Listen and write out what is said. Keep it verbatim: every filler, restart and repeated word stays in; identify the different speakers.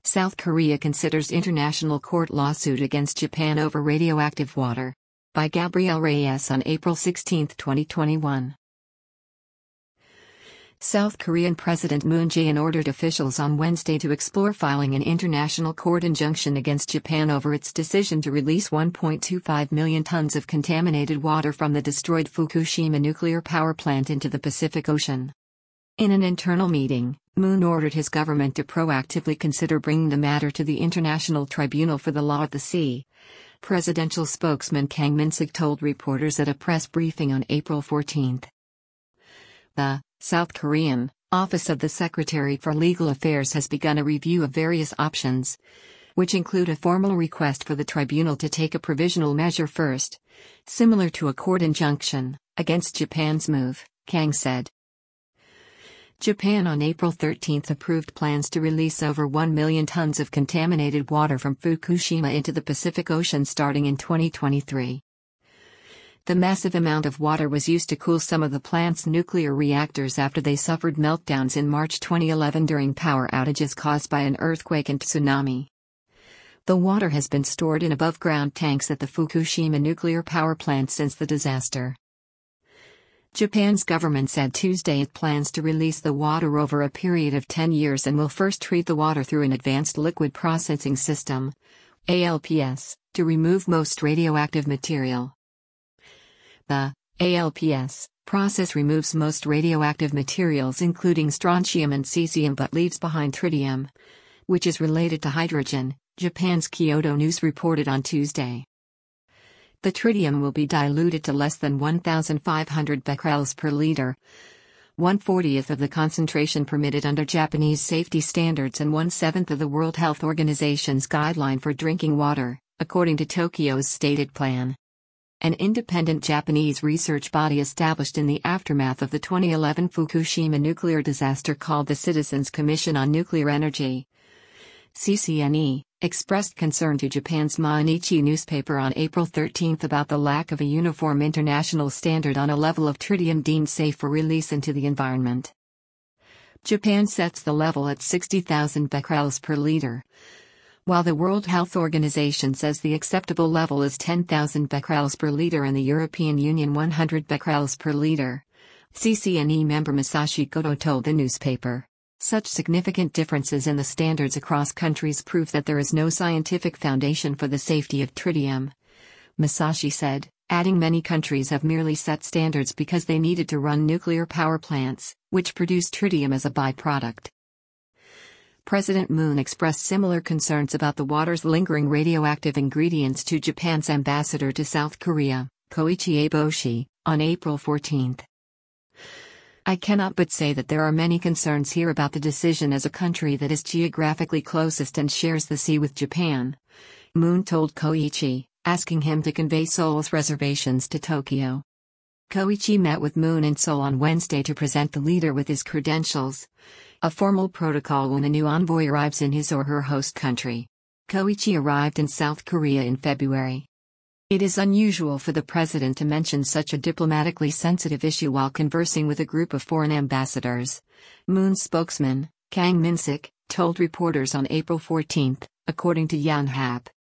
Speaker 1: South Korea considers international court lawsuit against Japan over radioactive water. By Gabriel Reyes on April sixteen, twenty twenty-one. South Korean President Moon Jae-in ordered officials on Wednesday to explore filing an international court injunction against Japan over its decision to release one point two five million tons of contaminated water from the destroyed Fukushima nuclear power plant into the Pacific Ocean. In an internal meeting, Moon ordered his government to proactively consider bringing the matter to the International Tribunal for the Law of the Sea. Presidential spokesman Kang Min-sik told reporters at a press briefing on April fourteenth. The South Korean Office of the Secretary for Legal Affairs has begun a review of various options, which include a formal request for the tribunal to take a provisional measure first, similar to a court injunction, against Japan's move, Kang said. Japan on April thirteenth approved plans to release over one million tons of contaminated water from Fukushima into the Pacific Ocean starting in twenty twenty-three. The massive amount of water was used to cool some of the plant's nuclear reactors after they suffered meltdowns in March twenty eleven during power outages caused by an earthquake and tsunami. The water has been stored in above-ground tanks at the Fukushima nuclear power plant since the disaster. Japan's government said Tuesday it plans to release the water over a period of ten years and will first treat the water through an advanced liquid processing system, A L P S, to remove most radioactive material. The A L P S process removes most radioactive materials including strontium and cesium but leaves behind tritium, which is related to hydrogen, Japan's Kyodo News reported on Tuesday. The tritium will be diluted to less than one thousand five hundred becquerels per liter, one fortieth of the concentration permitted under Japanese safety standards and one-seventh of the World Health Organization's guideline for drinking water, according to Tokyo's stated plan. An independent Japanese research body established in the aftermath of the twenty eleven Fukushima nuclear disaster called the Citizens Commission on Nuclear Energy, C C N E, expressed concern to Japan's Mainichi newspaper on April thirteenth about the lack of a uniform international standard on a level of tritium deemed safe for release into the environment. Japan sets the level at sixty thousand becquerels per liter, while the World Health Organization says the acceptable level is ten thousand becquerels per liter and the European Union one hundred becquerels per liter, C C N E member Masashi Goto told the newspaper. Such significant differences in the standards across countries prove that there is no scientific foundation for the safety of tritium, Masashi said, adding many countries have merely set standards because they needed to run nuclear power plants, which produce tritium as a byproduct. President Moon expressed similar concerns about the water's lingering radioactive ingredients to Japan's ambassador to South Korea, Koichi Eboshi, on April fourteenth. I cannot but say that there are many concerns here about the decision as a country that is geographically closest and shares the sea with Japan, Moon told Koichi, asking him to convey Seoul's reservations to Tokyo. Koichi met with Moon in Seoul on Wednesday to present the leader with his credentials, a formal protocol when a new envoy arrives in his or her host country. Koichi arrived in South Korea in February. It is unusual for the president to mention such a diplomatically sensitive issue while conversing with a group of foreign ambassadors, Moon's spokesman, Kang Min-sik, told reporters on April fourteenth, according to Yonhap.